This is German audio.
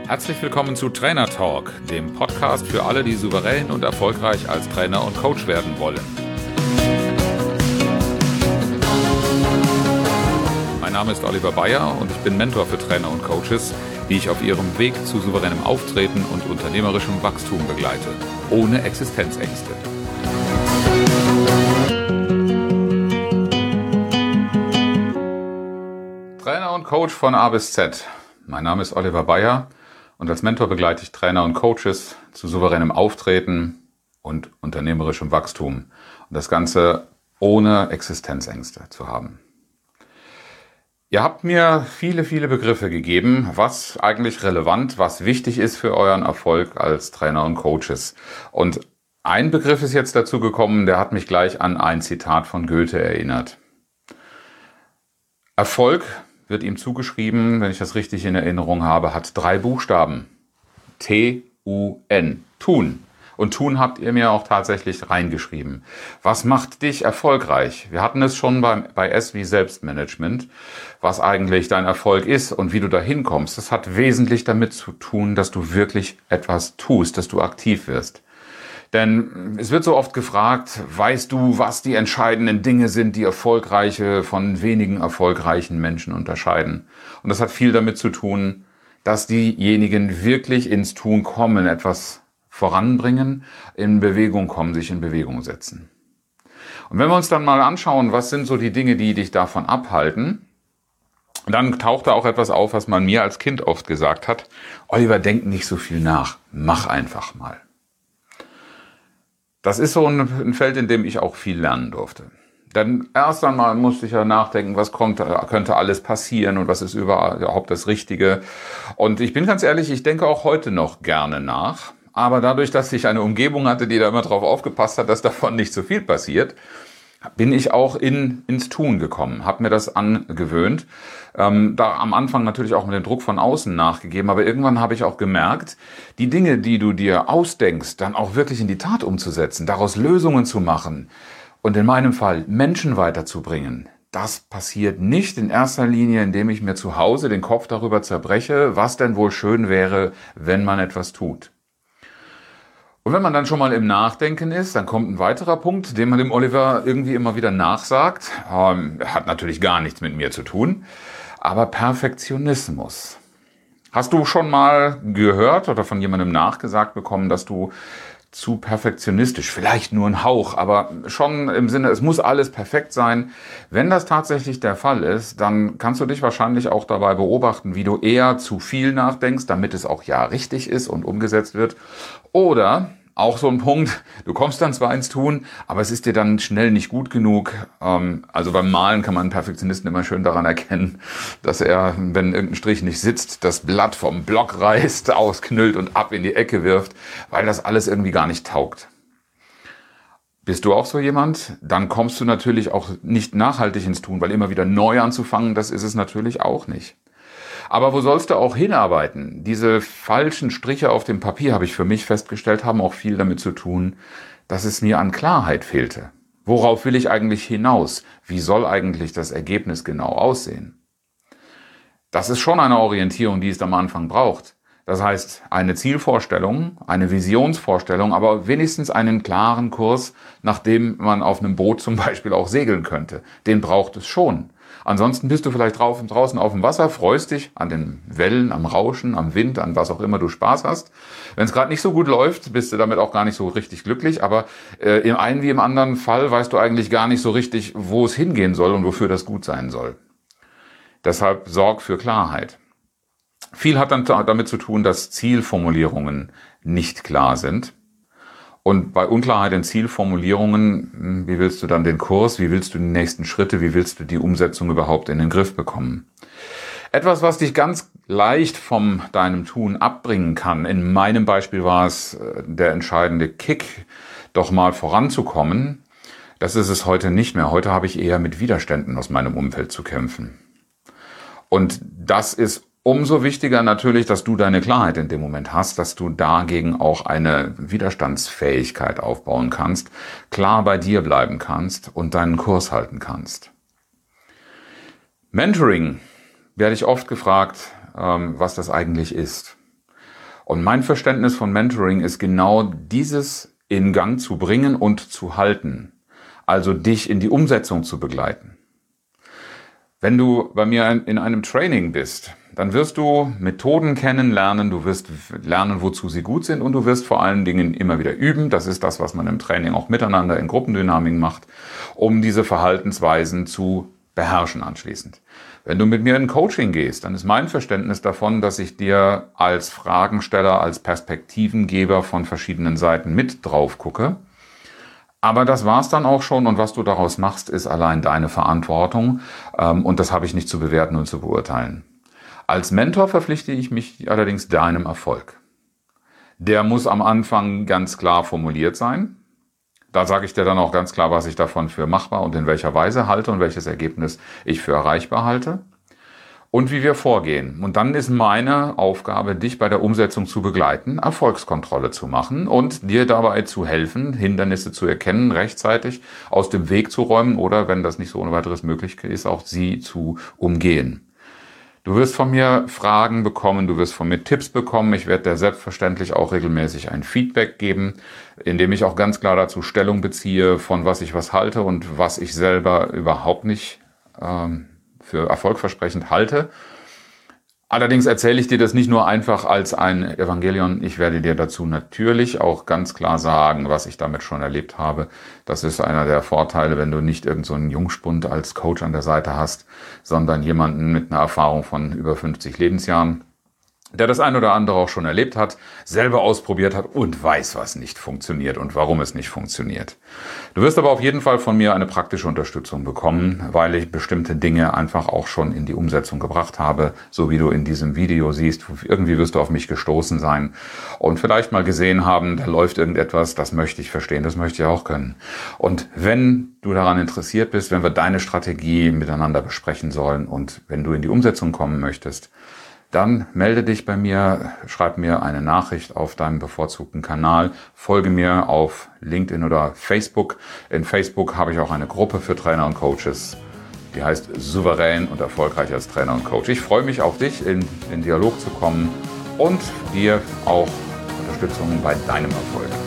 Herzlich willkommen zu Trainer Talk, dem Podcast für alle, die souverän und erfolgreich als Trainer und Coach werden wollen. Mein Name ist Oliver Bayer und ich bin Mentor für Trainer und Coaches, die ich auf ihrem Weg zu souveränem Auftreten und unternehmerischem Wachstum begleite, ohne Existenzängste. Trainer und Coach von A bis Z. Mein Name ist Oliver Bayer und als Mentor begleite ich Trainer und Coaches zu souveränem Auftreten und unternehmerischem Wachstum. Und das Ganze ohne Existenzängste zu haben. Ihr habt mir viele Begriffe gegeben, was eigentlich relevant, was wichtig ist für euren Erfolg als Trainer und Coaches. Und ein Begriff ist jetzt dazu gekommen, der hat mich gleich an ein Zitat von Goethe erinnert. Erfolg wird ihm zugeschrieben, wenn ich das richtig in Erinnerung habe, hat 3 Buchstaben. T-U-N. Tun. Und tun habt ihr mir auch tatsächlich reingeschrieben. Was macht dich erfolgreich? Wir hatten es schon bei S wie Selbstmanagement, was eigentlich dein Erfolg ist und wie du dahin kommst. Das hat wesentlich damit zu tun, dass du wirklich etwas tust, dass du aktiv wirst. Denn es wird so oft gefragt, weißt du, was die entscheidenden Dinge sind, die erfolgreiche von wenigen erfolgreichen Menschen unterscheiden? Und das hat viel damit zu tun, dass diejenigen wirklich ins Tun kommen, etwas voranbringen, in Bewegung kommen, sich in Bewegung setzen. Und wenn wir uns dann mal anschauen, was sind so die Dinge, die dich davon abhalten, dann taucht da auch etwas auf, was man mir als Kind oft gesagt hat. Oliver, denk nicht so viel nach, mach einfach mal. Das ist so ein Feld, in dem ich auch viel lernen durfte. Denn erst einmal musste ich ja nachdenken, was könnte alles passieren und was ist überhaupt das Richtige. Und ich bin ganz ehrlich, ich denke auch heute noch gerne nach. Aber dadurch, dass ich eine Umgebung hatte, die da immer drauf aufgepasst hat, dass davon nicht so viel passiert, bin ich auch ins Tun gekommen, habe mir das angewöhnt. Da am Anfang natürlich auch mit dem Druck von außen nachgegeben, aber irgendwann habe ich auch gemerkt, die Dinge, die du dir ausdenkst, dann auch wirklich in die Tat umzusetzen, daraus Lösungen zu machen und in meinem Fall Menschen weiterzubringen. Das passiert nicht in erster Linie, indem ich mir zu Hause den Kopf darüber zerbreche, was denn wohl schön wäre, wenn man etwas tut. Und wenn man dann schon mal im Nachdenken ist, dann kommt ein weiterer Punkt, den man dem Oliver irgendwie immer wieder nachsagt. Hat natürlich gar nichts mit mir zu tun, aber Perfektionismus. Hast du schon mal gehört oder von jemandem nachgesagt bekommen, dass du zu perfektionistisch, vielleicht nur ein Hauch, aber schon im Sinne, es muss alles perfekt sein. Wenn das tatsächlich der Fall ist, dann kannst du dich wahrscheinlich auch dabei beobachten, wie du eher zu viel nachdenkst, damit es auch ja richtig ist und umgesetzt wird. Oder auch so ein Punkt, du kommst dann zwar ins Tun, aber es ist dir dann schnell nicht gut genug. Also beim Malen kann man einen Perfektionisten immer schön daran erkennen, dass er, wenn irgendein Strich nicht sitzt, das Blatt vom Block reißt, ausknüllt und ab in die Ecke wirft, weil das alles irgendwie gar nicht taugt. Bist du auch so jemand? Dann kommst du natürlich auch nicht nachhaltig ins Tun, weil immer wieder neu anzufangen, das ist es natürlich auch nicht. Aber wo sollst du auch hinarbeiten? Diese falschen Striche auf dem Papier, habe ich für mich festgestellt, haben auch viel damit zu tun, dass es mir an Klarheit fehlte. Worauf will ich eigentlich hinaus? Wie soll eigentlich das Ergebnis genau aussehen? Das ist schon eine Orientierung, die es am Anfang braucht. Das heißt, eine Zielvorstellung, eine Visionsvorstellung, aber wenigstens einen klaren Kurs, nach dem man auf einem Boot zum Beispiel auch segeln könnte. Den braucht es schon. Ansonsten bist du vielleicht draußen auf dem Wasser, freust dich an den Wellen, am Rauschen, am Wind, an was auch immer du Spaß hast. Wenn es gerade nicht so gut läuft, bist du damit auch gar nicht so richtig glücklich. Aber im einen wie im anderen Fall weißt du eigentlich gar nicht so richtig, wo es hingehen soll und wofür das gut sein soll. Deshalb sorg für Klarheit. Viel hat dann damit zu tun, dass Zielformulierungen nicht klar sind. Und bei Unklarheit in Zielformulierungen, wie willst du dann den Kurs, wie willst du die nächsten Schritte, wie willst du die Umsetzung überhaupt in den Griff bekommen? Etwas, was dich ganz leicht von deinem Tun abbringen kann, in meinem Beispiel war es der entscheidende Kick, doch mal voranzukommen, das ist es heute nicht mehr. Heute habe ich eher mit Widerständen aus meinem Umfeld zu kämpfen. Und das ist umso wichtiger natürlich, dass du deine Klarheit in dem Moment hast, dass du dagegen auch eine Widerstandsfähigkeit aufbauen kannst, klar bei dir bleiben kannst und deinen Kurs halten kannst. Mentoring werde ich oft gefragt, was das eigentlich ist. Und mein Verständnis von Mentoring ist genau dieses in Gang zu bringen und zu halten. Also dich in die Umsetzung zu begleiten. Wenn du bei mir in einem Training bist, dann wirst du Methoden kennenlernen, du wirst lernen, wozu sie gut sind und du wirst vor allen Dingen immer wieder üben. Das ist das, was man im Training auch miteinander in Gruppendynamiken macht, um diese Verhaltensweisen zu beherrschen anschließend. Wenn du mit mir in Coaching gehst, dann ist mein Verständnis davon, dass ich dir als Fragensteller, als Perspektivengeber von verschiedenen Seiten mit drauf gucke. Aber das war's dann auch schon und was du daraus machst, ist allein deine Verantwortung und das habe ich nicht zu bewerten und zu beurteilen. Als Mentor verpflichte ich mich allerdings deinem Erfolg. Der muss am Anfang ganz klar formuliert sein. Da sage ich dir dann auch ganz klar, was ich davon für machbar und in welcher Weise halte und welches Ergebnis ich für erreichbar halte und wie wir vorgehen. Und dann ist meine Aufgabe, dich bei der Umsetzung zu begleiten, Erfolgskontrolle zu machen und dir dabei zu helfen, Hindernisse zu erkennen, rechtzeitig aus dem Weg zu räumen oder, wenn das nicht so ohne weiteres möglich ist, auch sie zu umgehen. Du wirst von mir Fragen bekommen, du wirst von mir Tipps bekommen. Ich werde dir selbstverständlich auch regelmäßig ein Feedback geben, indem ich auch ganz klar dazu Stellung beziehe, von was ich was halte und was ich selber überhaupt nicht für erfolgversprechend halte. Allerdings erzähle ich dir das nicht nur einfach als ein Evangelion. Ich werde dir dazu natürlich auch ganz klar sagen, was ich damit schon erlebt habe. Das ist einer der Vorteile, wenn du nicht irgend so einen Jungspund als Coach an der Seite hast, sondern jemanden mit einer Erfahrung von über 50 Lebensjahren, der das ein oder andere auch schon erlebt hat, selber ausprobiert hat und weiß, was nicht funktioniert und warum es nicht funktioniert. Du wirst aber auf jeden Fall von mir eine praktische Unterstützung bekommen, weil ich bestimmte Dinge einfach auch schon in die Umsetzung gebracht habe, so wie du in diesem Video siehst. Irgendwie wirst du auf mich gestoßen sein und vielleicht mal gesehen haben, da läuft irgendetwas, das möchte ich verstehen, das möchte ich auch können. Und wenn du daran interessiert bist, wenn wir deine Strategie miteinander besprechen sollen und wenn du in die Umsetzung kommen möchtest, dann melde dich bei mir, schreib mir eine Nachricht auf deinem bevorzugten Kanal, folge mir auf LinkedIn oder Facebook. In Facebook habe ich auch eine Gruppe für Trainer und Coaches, die heißt Souverän und erfolgreich als Trainer und Coach. Ich freue mich auf dich, in Dialog zu kommen und dir auch Unterstützung bei deinem Erfolg.